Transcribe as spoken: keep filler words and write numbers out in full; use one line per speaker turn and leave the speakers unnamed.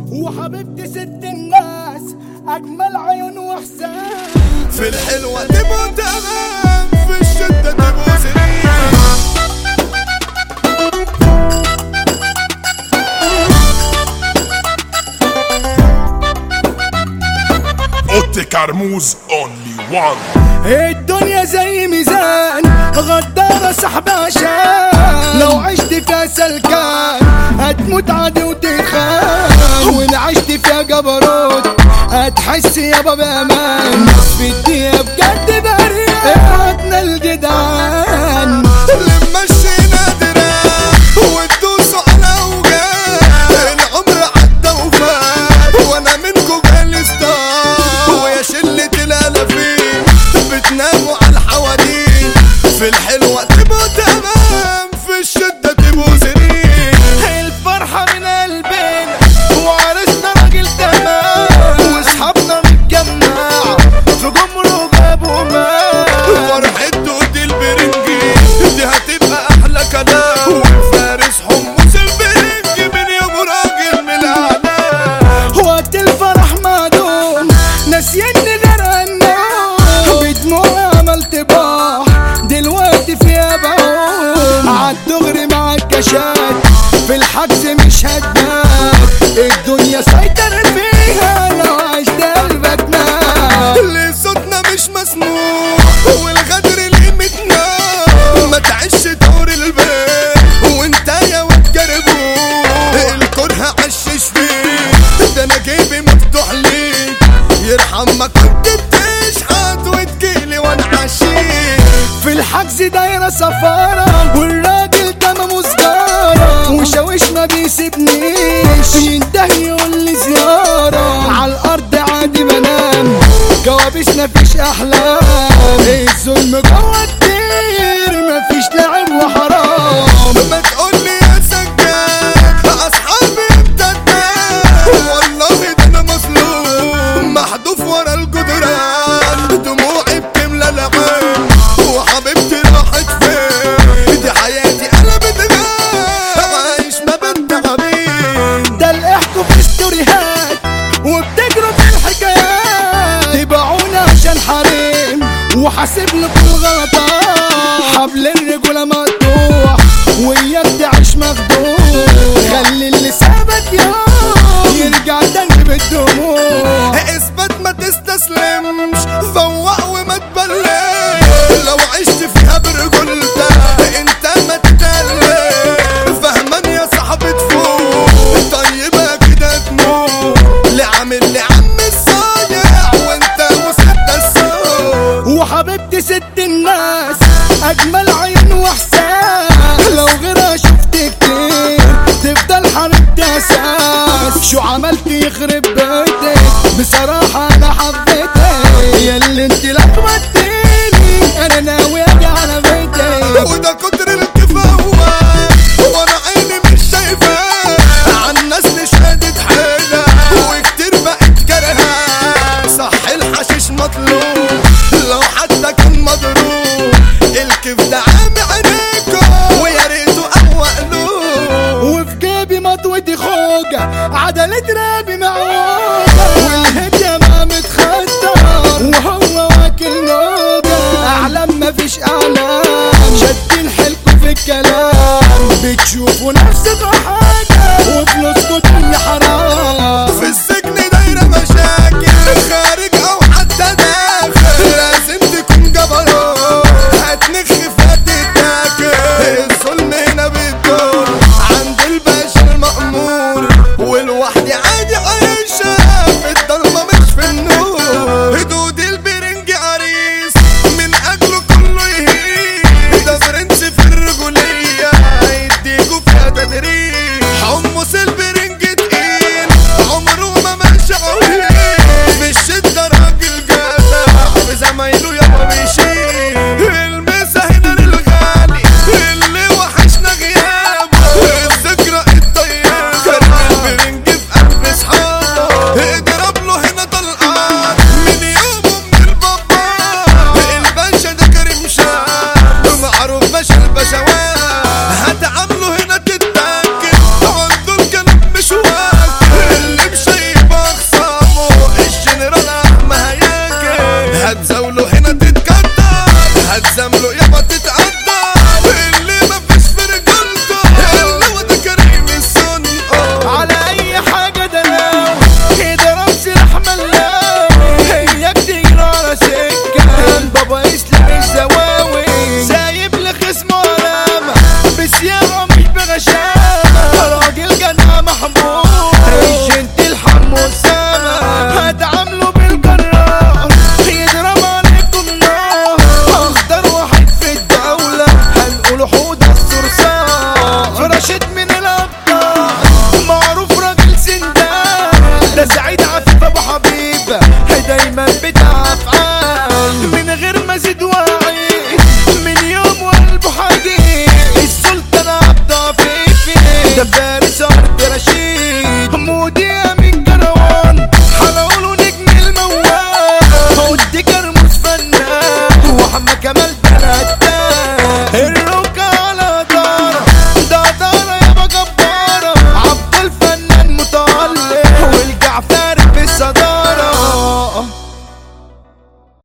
وحبيبتي ست الناس اجمل عيون واحساس.
في الحلوة تبقوا تمام، في الشدة تبقوا سنين.
اوتي كرموز اونلي وان.
الدنيا زي ميزان غدارة سحب عشان، لو عشت فيها سلكان هتموت عادي وتخان، وان عشت فيها جبروت هتحس يابا بامان. ناس في الدنيا بجد بريئة اخواتنا الجدعان،
لما الشينا دراع وتدوسوا على وجاه، العمر عدى وفات وانا منكم جالس طار، ويا شلة الالافين بتناموا على الحوادين. في الحلوة تبقوا تمام، في الشدة تبقوا سنين.
الفرحة من قلبنا وعرسنا راجل تمام، واصحابنا متجمعة في جمره جابوا ماء.
فرحة دودي البرنجي دي هتبقى احلى كلام، والفارس حمص البرنجي من يوم راجل من الاعلام.
وقت الفرح معدوم ناسيني غرقنا بدموع عملت باح، دلوقتي فيها بعوم عالدغري مع الكشات، في الحجز مش هتبات الدنيا سيطر فيها لو عشت قلبك مات.
اللي صوتنا مش مسموع والغدر لقيمتنا، ما تعيش دور البيت وانت يا وتجربوه، الكره عشش فيك ده انا جيبي مفتوح ليك، يرحمك كنت بتشحت وتجيلي وانا عشيك.
في الحجز دايرة سفارة والراجل تمامه سجارة، وشاوش ما بيسيبنيش ينتهي يقول لي زيارة، عالأرض عادي بنام كوابيسنا فيش أحلام، الظلم جوا كتير مفيش لعب وحرام.
ما تقولي يا سجاد اصحابي بتدان، والله ده انا مظلوم محذوف ورا الجدران، دموعي بتملى العين وحبيبتي راحت فين، دي حياتي انا بتغاب عايش ما بين تعبين.
ده الإحكوا في ستوريهات وبتجروا في الحكايات، تبعونا عشان حريم وحاسب لكم غلطات، حبل الرجولة مقطوع وياك تعيش مخدوع، خلي اللي سابك يوم يرجع تاني بالدموع.
اثبت ما تستسلمش، فوق وما تبلش، لو عشت فيها برجولتك انت ما تتقلش، فهمان يا صاحبي تفوق طيبة كده تموت، لعامل لعم الصايع وانت مسدس الصوت.
وحبيبتي ست الناس اجمل عيون واحساس، لو غيرها شفت كتير تفضل حبيبتي اساس. شو عملت يخرب بيتك بصراحة انا حبيتك، يا اللي انت لخبطتيني انا ناوي اجي على بيتك.
وده كتر الكفاوة وانا عيني مش شايفة، عالناس نشهدت حيلة وكتير بقت كرهة، صح الحشيش مطلوب لو حتى كان مضروب، الكيف ده عامي عينيكو ويا ريته قهوة قلوب.
وفي جيبي مطوتي خوجة عدلت رابي معوجة، والهدية ما متخطر وهو واكل نوجة، اعلام مفيش اعلام شادين حيلكوا في الكلام، بتشوفوا نفسكوا